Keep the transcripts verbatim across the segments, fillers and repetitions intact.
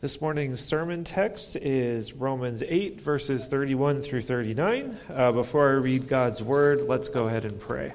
This morning's sermon text is Romans eight, verses thirty-one through thirty-nine. Uh, before I read God's word, let's go ahead and pray.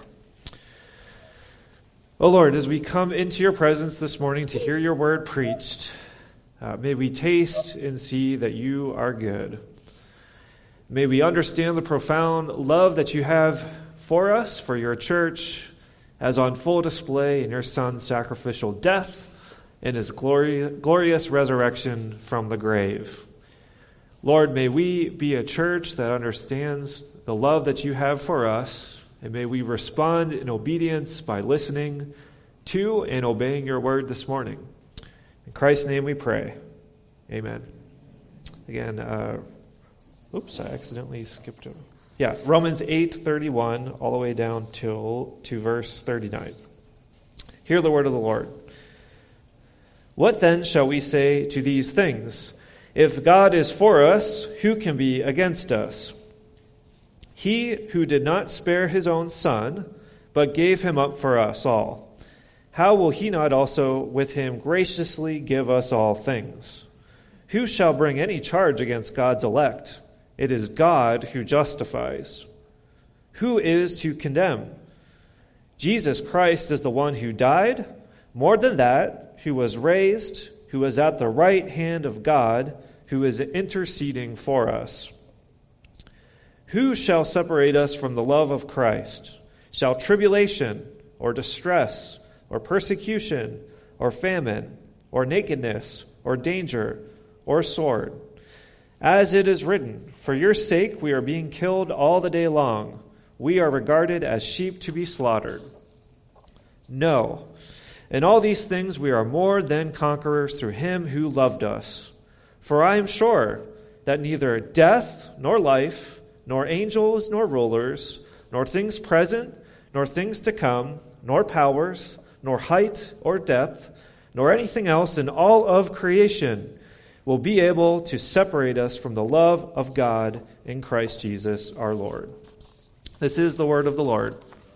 Oh Lord, as we come into your presence this morning to hear your word preached, uh, may we taste and see that you are good. May we understand the profound love that you have for us, for your church, as on full display in your Son's sacrificial death and his glory, glorious resurrection from the grave. Lord, may we be a church that understands the love that you have for us, and may we respond in obedience by listening to and obeying your word this morning. In Christ's name we pray. Amen. Again, uh, oops, I accidentally skipped over. Yeah, Romans eight thirty-one all the way down till to verse thirty-nine. Hear the word of the Lord. What then shall we say to these things? If God is for us, who can be against us? He who did not spare his own Son, but gave him up for us all, how will he not also with him graciously give us all things? Who shall bring any charge against God's elect? It is God who justifies. Who is to condemn? Jesus Christ is the one who died, more than that, who was raised, who is at the right hand of God, who is interceding for us. Who shall separate us from the love of Christ? Shall tribulation, or distress, or persecution, or famine, or nakedness, or danger, or sword? As it is written, for your sake we are being killed all the day long. We are regarded as sheep to be slaughtered. No. In all these things we are more than conquerors through him who loved us. For I am sure that neither death, nor life, nor angels, nor rulers, nor things present, nor things to come, nor powers, nor height or depth, nor anything else in all of creation will be able to separate us from the love of God in Christ Jesus our Lord. This is the word of the Lord.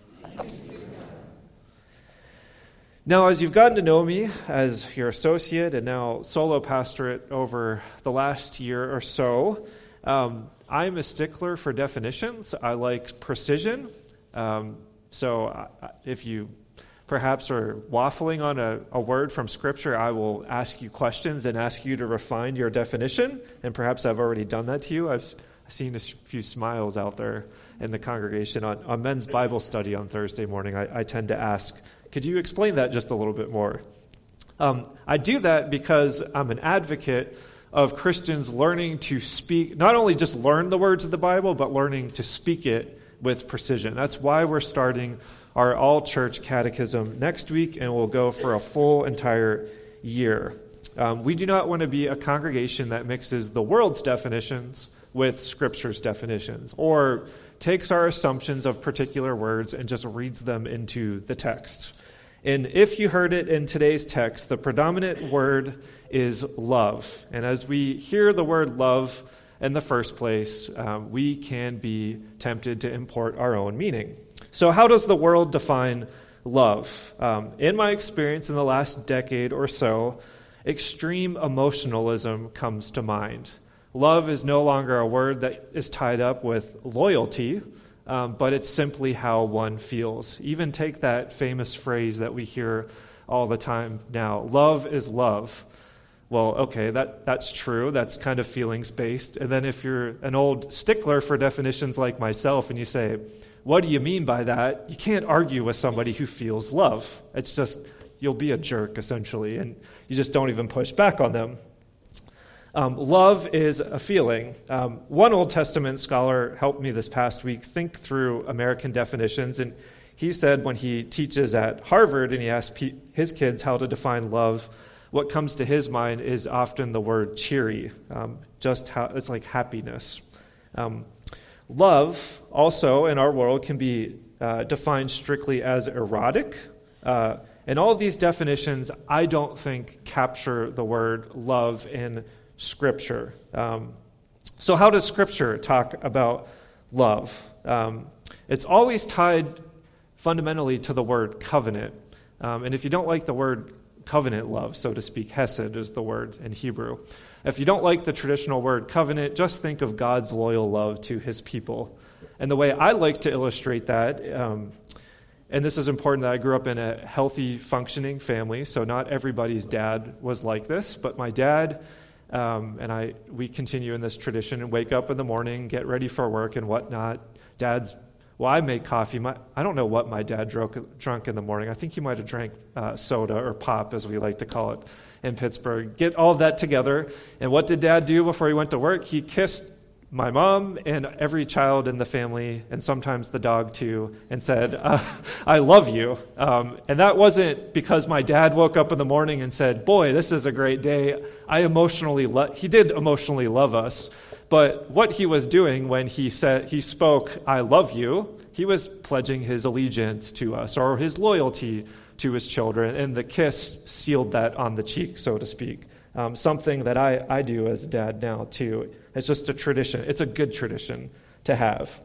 Now, as you've gotten to know me as your associate and now solo pastorate over the last year or so, um, I'm a stickler for definitions. I like precision. Um, so I, if you perhaps are waffling on a, a word from Scripture, I will ask you questions and ask you to refine your definition. And perhaps I've already done that to you. I've seen a few smiles out there in the congregation. On, on men's Bible study on Thursday morning, I, I tend to ask, could you explain that just a little bit more? Um, I do that because I'm an advocate of Christians learning to speak, not only just learn the words of the Bible, but learning to speak it with precision. That's why we're starting our all-church catechism next week, and we'll go for a full entire year. Um, we do not want to be a congregation that mixes the world's definitions with Scripture's definitions, or takes our assumptions of particular words and just reads them into the text. And if you heard it in today's text, the predominant word is love. And as we hear the word love in the first place, um, we can be tempted to import our own meaning. So how does the world define love? Um, in my experience in the last decade or so, extreme emotionalism comes to mind. Love is no longer a word that is tied up with loyalty, um, but it's simply how one feels. Even take that famous phrase that we hear all the time now, love is love. Well, okay, that, that's true. That's kind of feelings-based. And then if you're an old stickler for definitions like myself and you say, what do you mean by that? You can't argue with somebody who feels love. It's just, you'll be a jerk, essentially, and you just don't even push back on them. Um, love is a feeling. Um, one Old Testament scholar helped me this past week think through American definitions, and he said when he teaches at Harvard and he asks pe- his kids how to define love, what comes to his mind is often the word cheery, um, just how it's like happiness. Um, love also in our world can be uh, defined strictly as erotic. Uh, and all of these definitions, I don't think capture the word love in Scripture. Um, so how does Scripture talk about love? Um, it's always tied fundamentally to the word covenant. Um, and if you don't like the word covenant love, so to speak. Hesed is the word in Hebrew. If you don't like the traditional word covenant, just think of God's loyal love to his people. And the way I like to illustrate that, um, and this is important, that I grew up in a healthy, functioning family, so not everybody's dad was like this, but my dad um, and I, we continue in this tradition and wake up in the morning, get ready for work and whatnot. Dad's, well, I make coffee. My, I don't know what my dad drunk, drunk in the morning. I think he might have drank uh, soda or pop, as we like to call it in Pittsburgh. Get all of that together. And what did Dad do before he went to work? He kissed my mom and every child in the family, and sometimes the dog too, and said, uh, I love you. Um, and that wasn't because my dad woke up in the morning and said, boy, this is a great day. I emotionally, lo-. He did emotionally love us. But what he was doing when he said, he spoke, I love you, he was pledging his allegiance to us, or his loyalty to his children. And the kiss sealed that on the cheek, so to speak. Um, something that I, I do as a dad now too. It's just a tradition. It's a good tradition to have.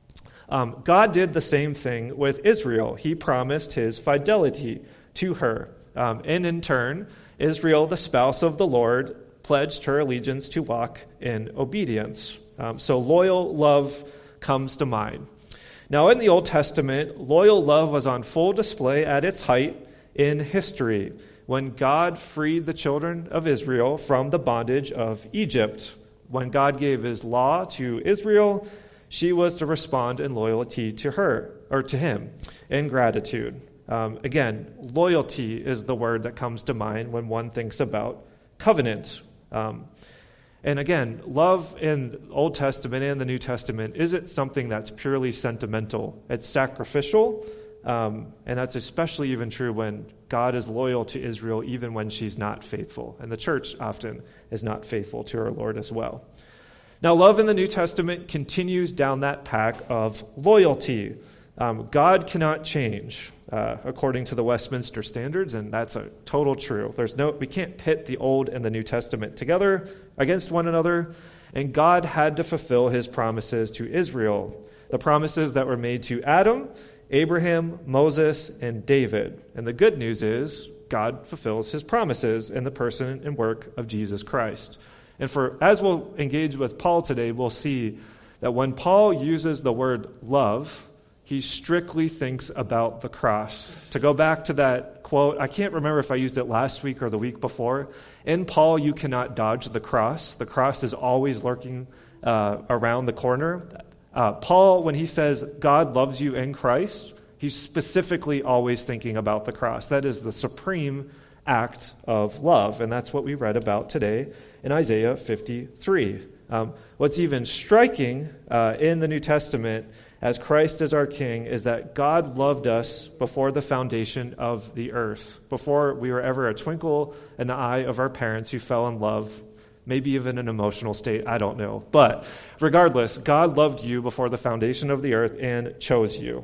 Um, God did the same thing with Israel. He promised his fidelity to her. Um, and in turn, Israel, the spouse of the Lord, pledged her allegiance to walk in obedience. Um, so loyal love comes to mind. Now in the Old Testament, loyal love was on full display at its height in history, when God freed the children of Israel from the bondage of Egypt. When God gave his law to Israel, she was to respond in loyalty to her, or to him, in gratitude. Um, again, loyalty is the word that comes to mind when one thinks about covenant. Um, and again, love in the Old Testament and the New Testament isn't something that's purely sentimental. It's sacrificial. Um, and that's especially even true when God is loyal to Israel even when she's not faithful. And the church often is not faithful to our Lord as well. Now, love in the New Testament continues down that path of loyalty. Um, God cannot change uh, according to the Westminster Standards, and that's a total true. There's no, we can't pit the Old and the New Testament together against one another, and God had to fulfill his promises to Israel, the promises that were made to Adam, Abraham, Moses, and David. And the good news is God fulfills his promises in the person and work of Jesus Christ. And for as we'll engage with Paul today, we'll see that when Paul uses the word love, he strictly thinks about the cross. To go back to that quote, I can't remember if I used it last week or the week before. In Paul, you cannot dodge the cross. The cross is always lurking uh, around the corner. Uh, Paul, when he says God loves you in Christ, he's specifically always thinking about the cross. That is the supreme act of love, and that's what we read about today in Isaiah fifty-three. Um, what's even striking uh, in the New Testament, as Christ is our King, is that God loved us before the foundation of the earth, before we were ever a twinkle in the eye of our parents who fell in love. Maybe even an emotional state, I don't know. But regardless, God loved you before the foundation of the earth and chose you.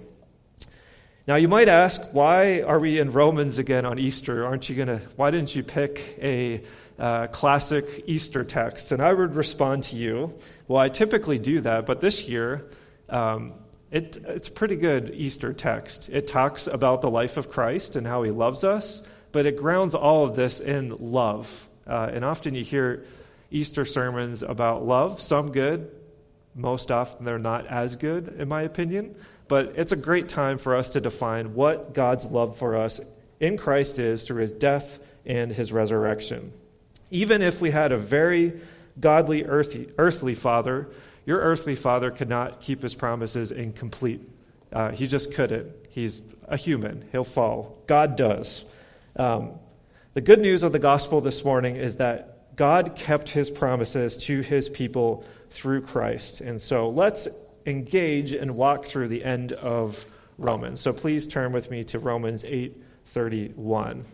Now you might ask, why are we in Romans again on Easter? Aren't you gonna? Why didn't you pick a uh, classic Easter text? And I would respond to you, well, I typically do that, but this year, um, it, it's a pretty good Easter text. It talks about the life of Christ and how he loves us, but it grounds all of this in love. Uh, and often you hear Easter sermons about love, some good, most often they're not as good, in my opinion. But it's a great time for us to define what God's love for us in Christ is through his death and his resurrection. Even if we had a very godly earthly, earthly father, your earthly father could not keep his promises incomplete. Uh, he just couldn't. He's a human. He'll fall. God does. Um, the good news of the gospel this morning is that God kept his promises to his people through Christ. And so let's engage and walk through the end of Romans. So please turn with me to Romans eight thirty-one.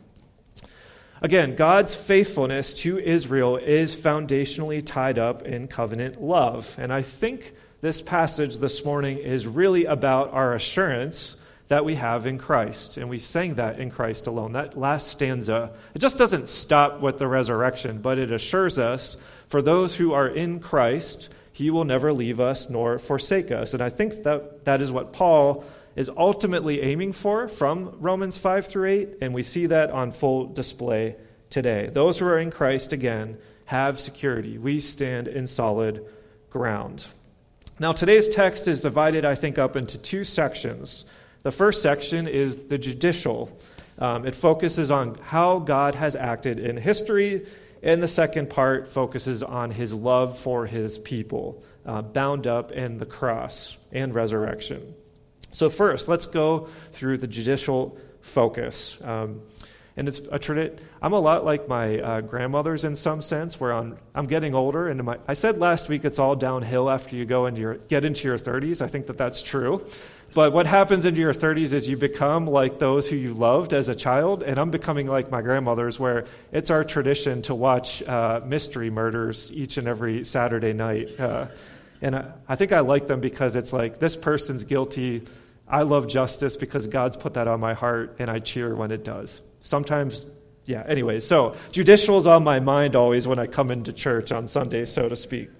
Again, God's faithfulness to Israel is foundationally tied up in covenant love. And I think this passage this morning is really about our assurance that we have in Christ. And we sang that in Christ alone. That last stanza, it just doesn't stop with the resurrection, but it assures us, for those who are in Christ, he will never leave us nor forsake us. And I think that that is what Paul is ultimately aiming for from Romans five through eight, and we see that on full display today. Those who are in Christ, again, have security. We stand in solid ground. Now, today's text is divided, I think, up into two sections. The first section is the judicial. Um, it focuses on how God has acted in history, and the second part focuses on his love for his people, uh, bound up in the cross and resurrection. So first, let's go through the judicial focus. Um, and it's a tradition. I'm a lot like my uh, grandmothers in some sense, where I'm, I'm getting older. And my, I said last week it's all downhill after you go into your get into your thirties. I think that that's true. But what happens into your thirties is you become like those who you loved as a child, and I'm becoming like my grandmothers, where it's our tradition to watch uh, mystery murders each and every Saturday night. Uh, and I, I think I like them because it's like, this person's guilty. I love justice because God's put that on my heart, and I cheer when it does. Sometimes, yeah, anyways. So judicial is on my mind always when I come into church on Sundays, so to speak.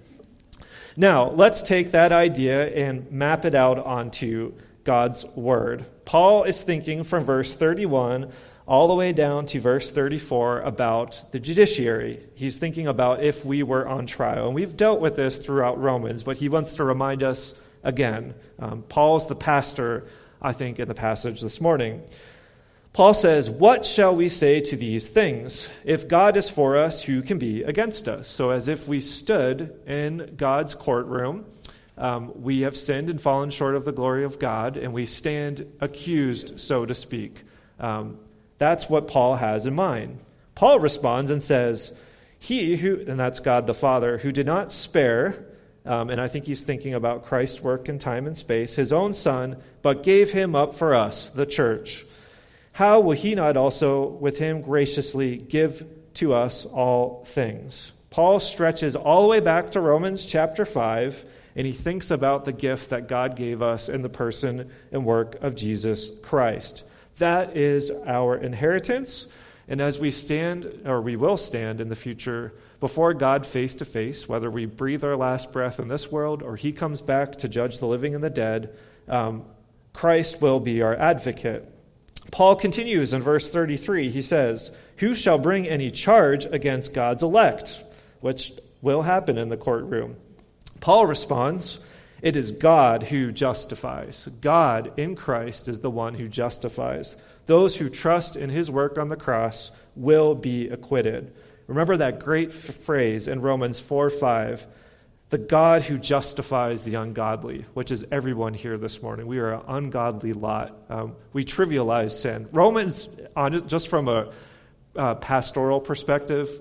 Now, let's take that idea and map it out onto God's word. Paul is thinking from verse thirty-one all the way down to verse thirty-four about the judiciary. He's thinking about if we were on trial. And we've dealt with this throughout Romans, but he wants to remind us again. Um, Paul's the pastor, I think, in the passage this morning. Paul says, "What shall we say to these things? If God is for us, who can be against us?" So as if we stood in God's courtroom, um, we have sinned and fallen short of the glory of God, and we stand accused, so to speak. Um, that's what Paul has in mind. Paul responds and says, "He who," and that's God the Father, "who did not spare," um, and I think he's thinking about Christ's work in time and space, "his own Son, but gave him up for us, the church. How will he not also with him graciously give to us all things?" Paul stretches all the way back to Romans chapter five, and he thinks about the gift that God gave us in the person and work of Jesus Christ. That is our inheritance, and as we stand, or we will stand in the future, before God face to face, whether we breathe our last breath in this world or he comes back to judge the living and the dead, um, Christ will be our advocate. Paul continues in verse thirty-three. He says, "Who shall bring any charge against God's elect?" Which will happen in the courtroom. Paul responds, "It is God who justifies." God in Christ is the one who justifies. Those who trust in his work on the cross will be acquitted. Remember that great f- phrase in Romans four five, "The God who justifies the ungodly," which is everyone here this morning. We are an ungodly lot. Um, we trivialize sin. Romans, on, just from a uh, pastoral perspective,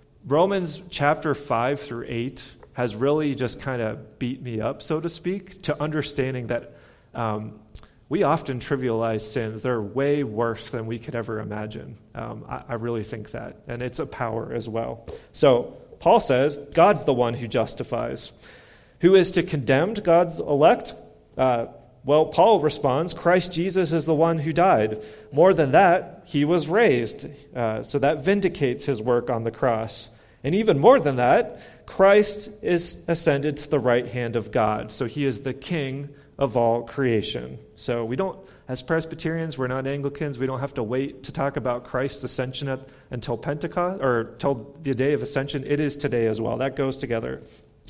Romans chapter five through eight has really just kind of beat me up, so to speak, to understanding that um, we often trivialize sins. They're way worse than we could ever imagine. Um, I, I really think that. And it's a power as well. So Paul says, God's the one who justifies. Who is to condemn God's elect? Uh, well, Paul responds, Christ Jesus is the one who died. More than that, he was raised. Uh, so that vindicates his work on the cross. And even more than that, Christ is ascended to the right hand of God. So he is the king of all creation. So we don't, as Presbyterians, we're not Anglicans, we don't have to wait to talk about Christ's ascension at, until Pentecost, or till the day of ascension. It is today as well. That goes together.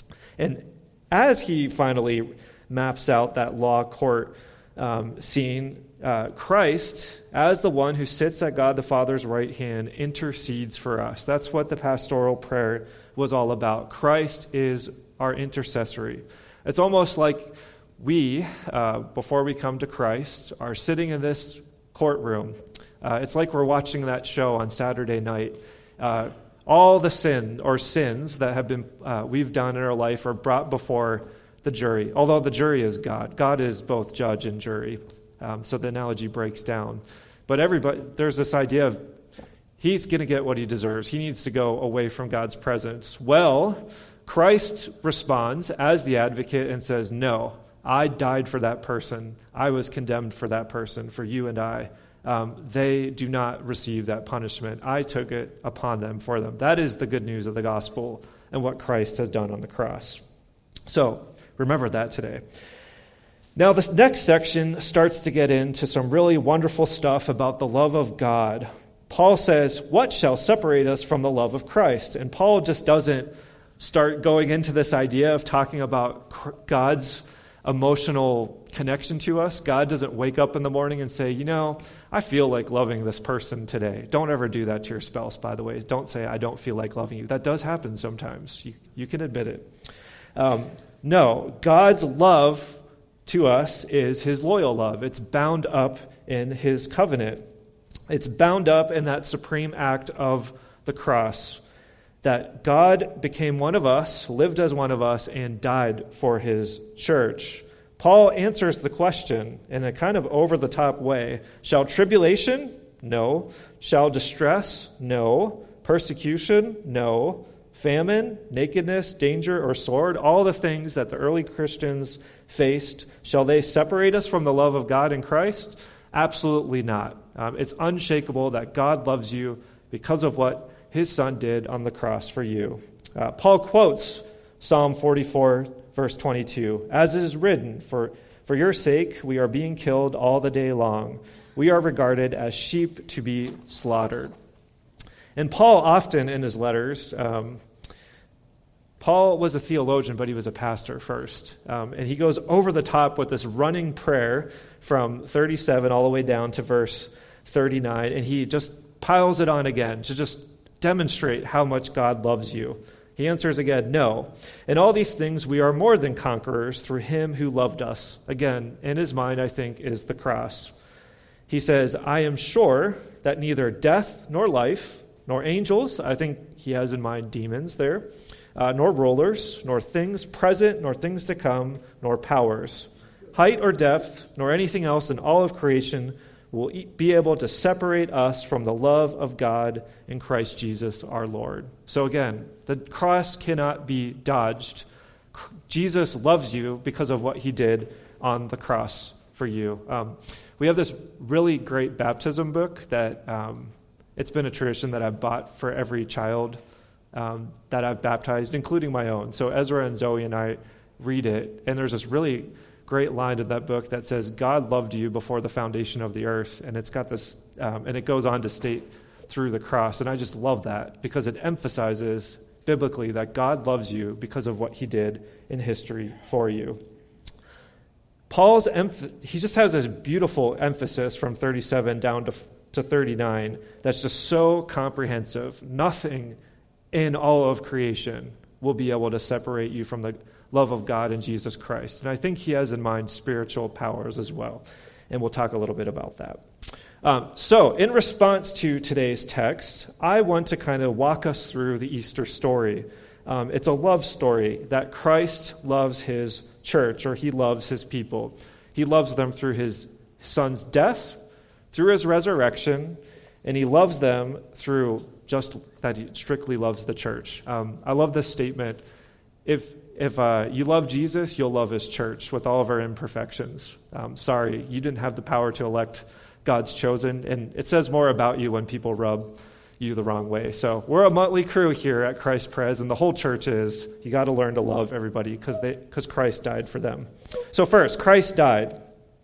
And as he finally maps out that law court um, scene, uh, Christ, as the one who sits at God the Father's right hand, intercedes for us. That's what the pastoral prayer was all about. Christ is our intercessory. It's almost like we, uh, before we come to Christ, are sitting in this courtroom. Uh, it's like we're watching that show on Saturday night. Uh, all the sin or sins that have been uh, we've done in our life are brought before the jury, although the jury is God. God is both judge and jury. Um, so the analogy breaks down. But everybody, there's this idea of he's going to get what he deserves. He needs to go away from God's presence. Well, Christ responds as the advocate and says, no, I died for that person. I was condemned for that person, for you and I. Um, they do not receive that punishment. I took it upon them for them. That is the good news of the gospel and what Christ has done on the cross. So remember that today. Now, this next section starts to get into some really wonderful stuff about the love of God. Paul says, "What shall separate us from the love of Christ?" And Paul just doesn't start going into this idea of talking about God's emotional connection to us. God doesn't wake up in the morning and say, you know, I feel like loving this person today. Don't ever do that to your spouse, by the way. Don't say, I don't feel like loving you. That does happen sometimes. You, you can admit it. Um, no, God's love to us is his loyal love. It's bound up in his covenant. It's bound up in that supreme act of the cross, that God became one of us, lived as one of us, and died for his church. Paul answers the question in a kind of over-the-top way. Shall tribulation? No. Shall distress? No. Persecution? No. Famine, nakedness, danger, or sword? All the things that the early Christians faced, shall they separate us from the love of God in Christ? Absolutely not. Um, it's unshakable that God loves you because of what his son did on the cross for you. Uh, Paul quotes Psalm forty-four, verse twenty-two, "As it is written, for, for your sake we are being killed all the day long. We are regarded as sheep to be slaughtered." And Paul often in his letters, um, Paul was a theologian, but he was a pastor first. Um, and he goes over the top with this running prayer from thirty-seven all the way down to verse thirty-nine, and he just piles it on again to just demonstrate how much God loves you. He answers again, no. In all these things we are more than conquerors through him who loved us. Again, in his mind, I think, is the cross. He says, I am sure that neither death nor life, nor angels, I think he has in mind demons there, uh, nor rulers, nor things present, nor things to come, nor powers, height or depth, nor anything else in all of creation will be able to separate us from the love of God in Christ Jesus our Lord. So again, the cross cannot be dodged. Jesus loves you because of what he did on the cross for you. Um, we have this really great baptism book that um, it's been a tradition that I've bought for every child um, that I've baptized, including my own. So Ezra and Zoe and I read it, and there's this really great line in that book that says, God loved you before the foundation of the earth. And it's got this, um, and it goes on to state through the cross. And I just love that because it emphasizes biblically that God loves you because of what he did in history for you. Paul's, emph- he just has this beautiful emphasis from thirty-seven down to, to thirty-nine that's just so comprehensive. Nothing in all of creation will be able to separate you from the love of God in Jesus Christ. And I think he has in mind spiritual powers as well. And we'll talk a little bit about that. Um, so in response to today's text, I want to kind of walk us through the Easter story. Um, it's a love story that Christ loves his church, or he loves his people. He loves them through his son's death, through his resurrection, and he loves them through just that he strictly loves the church. Um, I love this statement. If If uh, you love Jesus, you'll love his church with all of our imperfections. Um, sorry, you didn't have the power to elect God's chosen, and it says more about you when people rub you the wrong way. So we're a motley crew here at Christ Pres, and the whole church is. You got to learn to love everybody because they because Christ died for them. So first, Christ died.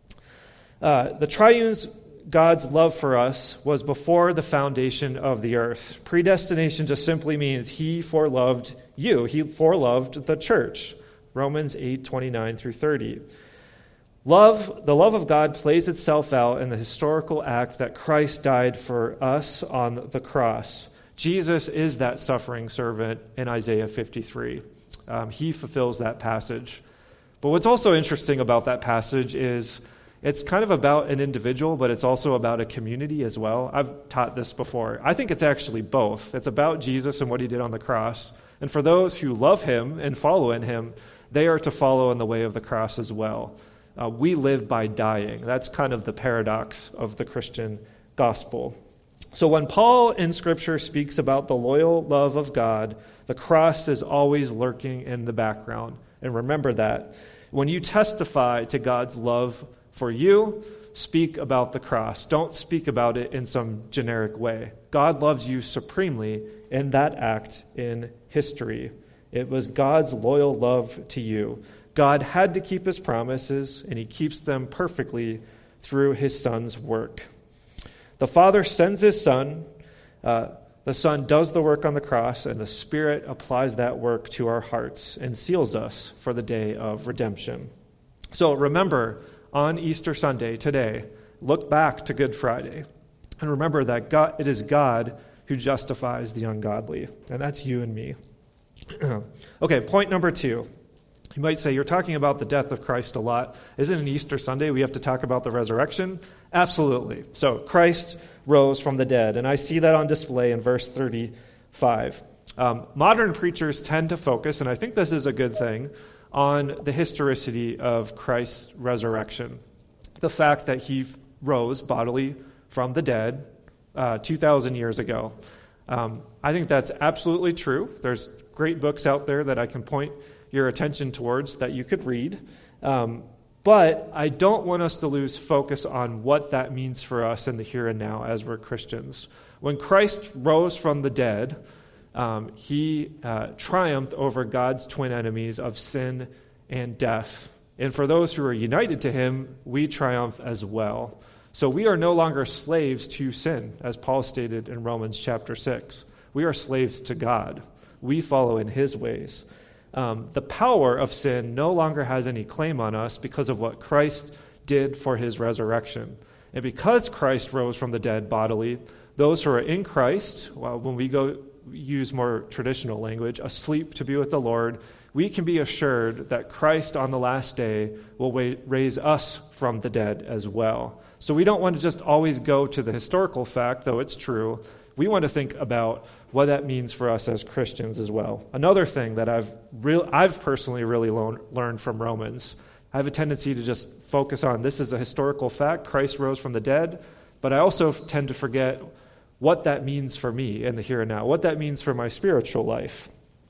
Uh, the triune's God's love for us was before the foundation of the earth. Predestination just simply means he foreloved you. He foreloved the church. Romans eight, twenty-nine through thirty. Love, the love of God plays itself out in the historical act that Christ died for us on the cross. Jesus is that suffering servant in Isaiah fifty-three. Um, he fulfills that passage. But what's also interesting about that passage is it's kind of about an individual, but it's also about a community as well. I've taught this before. I think it's actually both. It's about Jesus and what he did on the cross. And for those who love him and follow in him, they are to follow in the way of the cross as well. Uh, we live by dying. That's kind of the paradox of the Christian gospel. So when Paul in Scripture speaks about the loyal love of God, the cross is always lurking in the background. And remember that. When you testify to God's love for you, speak about the cross. Don't speak about it in some generic way. God loves you supremely in that act in history. It was God's loyal love to you. God had to keep his promises, and he keeps them perfectly through his Son's work. The Father sends his Son, uh, the Son does the work on the cross, and the Spirit applies that work to our hearts and seals us for the day of redemption. So remember, on Easter Sunday today, look back to Good Friday, and remember that God, it is God who justifies the ungodly, and that's you and me. Okay, point number two. You might say, you're talking about the death of Christ a lot. Isn't it Easter Sunday we have to talk about the resurrection? Absolutely. So Christ rose from the dead, and I see that on display in verse thirty-five. Um, modern preachers tend to focus, and I think this is a good thing, on the historicity of Christ's resurrection. The fact that he rose bodily from the dead uh, two thousand years ago. Um, I think that's absolutely true. There's great books out there that I can point your attention towards that you could read. Um, but I don't want us to lose focus on what that means for us in the here and now as we're Christians. When Christ rose from the dead, um, he uh, triumphed over God's twin enemies of sin and death. And for those who are united to him, we triumph as well. So we are no longer slaves to sin, as Paul stated in Romans chapter six. We are slaves to God. We follow in his ways. Um, the power of sin no longer has any claim on us because of what Christ did for his resurrection. And because Christ rose from the dead bodily, those who are in Christ, well, when we go use more traditional language, asleep to be with the Lord, we can be assured that Christ on the last day will wa- raise us from the dead as well. So we don't want to just always go to the historical fact, though it's true. We want to think about what that means for us as Christians as well. Another thing that I've real I've personally really lo- learned from Romans, I have a tendency to just focus on this is a historical fact, Christ rose from the dead, but I also tend to forget what that means for me in the here and now, what that means for my spiritual life.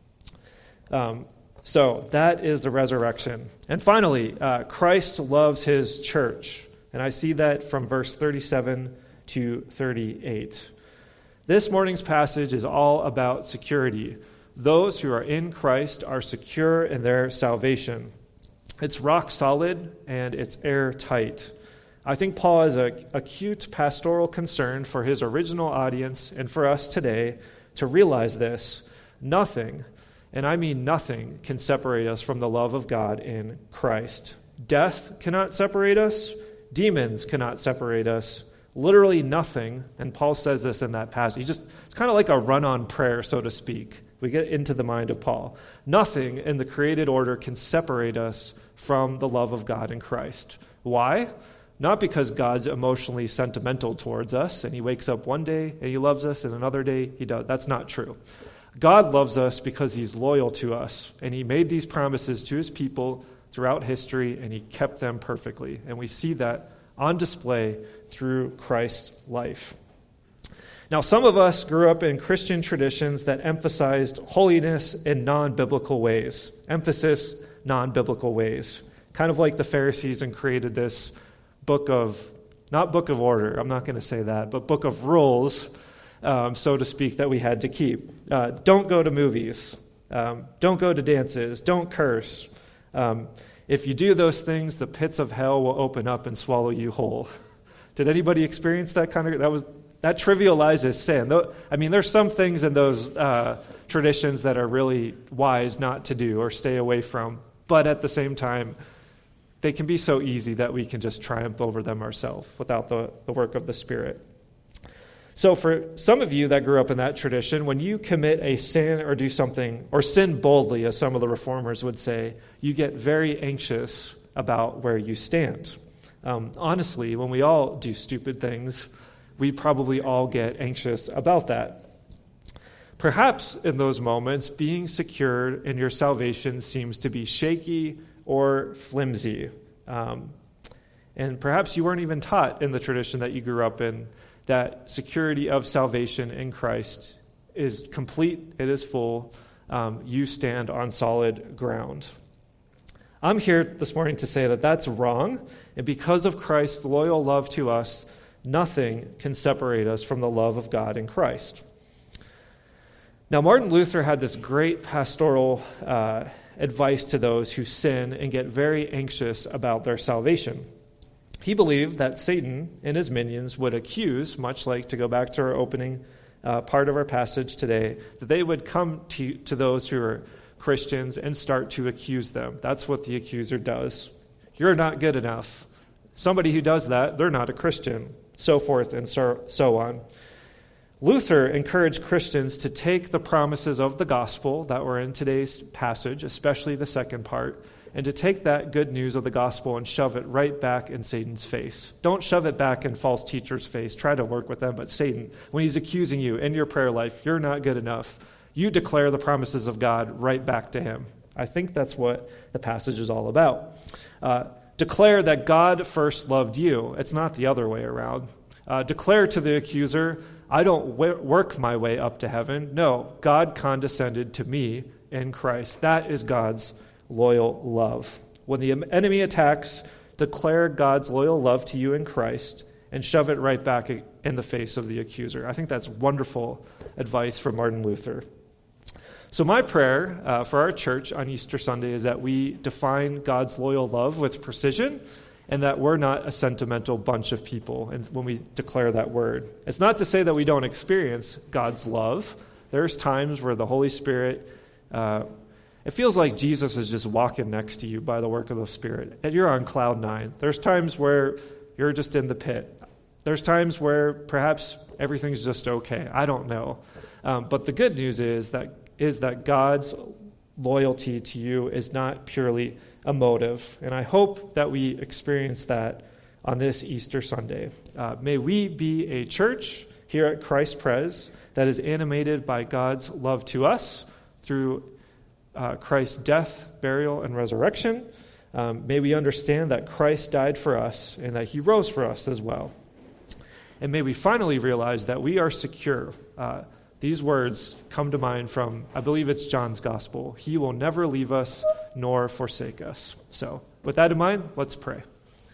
Um, so that is the resurrection. And finally, uh, Christ loves his church. And I see that from verse thirty-seven to thirty-eight. This morning's passage is all about security. Those who are in Christ are secure in their salvation. It's rock solid and it's airtight. I think Paul has an acute pastoral concern for his original audience and for us today to realize this. Nothing, and I mean nothing, can separate us from the love of God in Christ. Death cannot separate us. Demons cannot separate us. Literally nothing, and Paul says this in that passage. He just, it's kind of like a run-on prayer, so to speak. We get into the mind of Paul. Nothing in the created order can separate us from the love of God in Christ. Why? Not because God's emotionally sentimental towards us, and he wakes up one day and he loves us, and another day he does. That's not true. God loves us because he's loyal to us, and he made these promises to his people throughout history, and he kept them perfectly. And we see that on display through Christ's life. Now, some of us grew up in Christian traditions that emphasized holiness in non-biblical ways. Emphasis, non-biblical ways. Kind of like the Pharisees and created this book of, not book of order, I'm not going to say that, but book of rules, um, so to speak, that we had to keep. Uh, don't go to movies. Um, don't go to dances. Don't curse. Um, if you do those things, the pits of hell will open up and swallow you whole. Did anybody experience that kind of, that was, that trivializes sin. Though, I mean, there's some things in those uh, traditions that are really wise not to do or stay away from, but at the same time, they can be so easy that we can just triumph over them ourselves without the, the work of the Spirit. So for some of you that grew up in that tradition, when you commit a sin or do something, or sin boldly, as some of the reformers would say, you get very anxious about where you stand. Um, honestly, when we all do stupid things, we probably all get anxious about that. Perhaps in those moments, being secured in your salvation seems to be shaky or flimsy. Um, and perhaps you weren't even taught in the tradition that you grew up in that security of salvation in Christ is complete, it is full, um, you stand on solid ground. I'm here this morning to say that that's wrong, and because of Christ's loyal love to us, nothing can separate us from the love of God in Christ. Now, Martin Luther had this great pastoral uh, advice to those who sin and get very anxious about their salvation. He believed that Satan and his minions would accuse, much like, to go back to our opening uh, part of our passage today, that they would come to, to those who are Christians and start to accuse them. That's what the accuser does. You're not good enough. Somebody who does that, they're not a Christian, so forth and so, so on. Luther encouraged Christians to take the promises of the gospel that were in today's passage, especially the second part, and to take that good news of the gospel and shove it right back in Satan's face. Don't shove it back in false teachers' face. Try to work with them, but Satan, when he's accusing you in your prayer life, you're not good enough. You declare the promises of God right back to him. I think that's what the passage is all about. Uh, declare that God first loved you. It's not the other way around. Uh, declare to the accuser, I don't w- work my way up to heaven. No, God condescended to me in Christ. That is God's loyal love. When the enemy attacks, declare God's loyal love to you in Christ and shove it right back in the face of the accuser. I think that's wonderful advice from Martin Luther. So my prayer uh, for our church on Easter Sunday is that we define God's loyal love with precision and that we're not a sentimental bunch of people and when we declare that word. It's not to say that we don't experience God's love. There's times where the Holy Spirit, uh, it feels like Jesus is just walking next to you by the work of the Spirit, and you're on cloud nine. There's times where you're just in the pit. There's times where perhaps everything's just okay. I don't know. Um, but the good news is that is that God's loyalty to you is not purely a motive. And I hope that we experience that on this Easter Sunday. Uh, may we be a church here at Christ Pres that is animated by God's love to us through uh, Christ's death, burial, and resurrection. Um, may we understand that Christ died for us and that he rose for us as well. And may we finally realize that we are secure. Uh, These words come to mind from, I believe it's John's gospel. He will never leave us nor forsake us. So with that in mind, let's pray.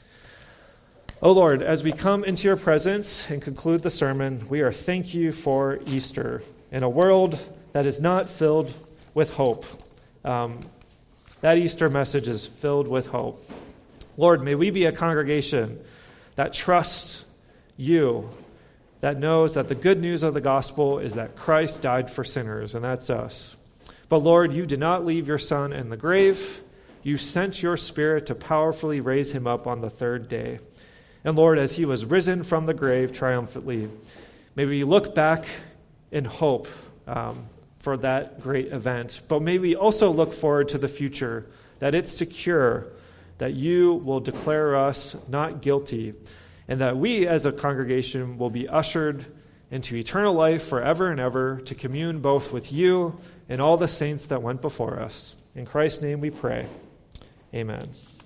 Oh Lord, as we come into your presence and conclude the sermon, we are thank you for Easter in a world that is not filled with hope. Um, that Easter message is filled with hope. Lord, may we be a congregation that trusts you, that knows that the good news of the gospel is that Christ died for sinners, and that's us. But Lord, you did not leave your Son in the grave. You sent your Spirit to powerfully raise him up on the third day. And Lord, as he was risen from the grave triumphantly, may we look back in hope um, for that great event. But may we also look forward to the future, that it's secure, that you will declare us not guilty, and that we as a congregation will be ushered into eternal life forever and ever to commune both with you and all the saints that went before us. In Christ's name we pray. Amen.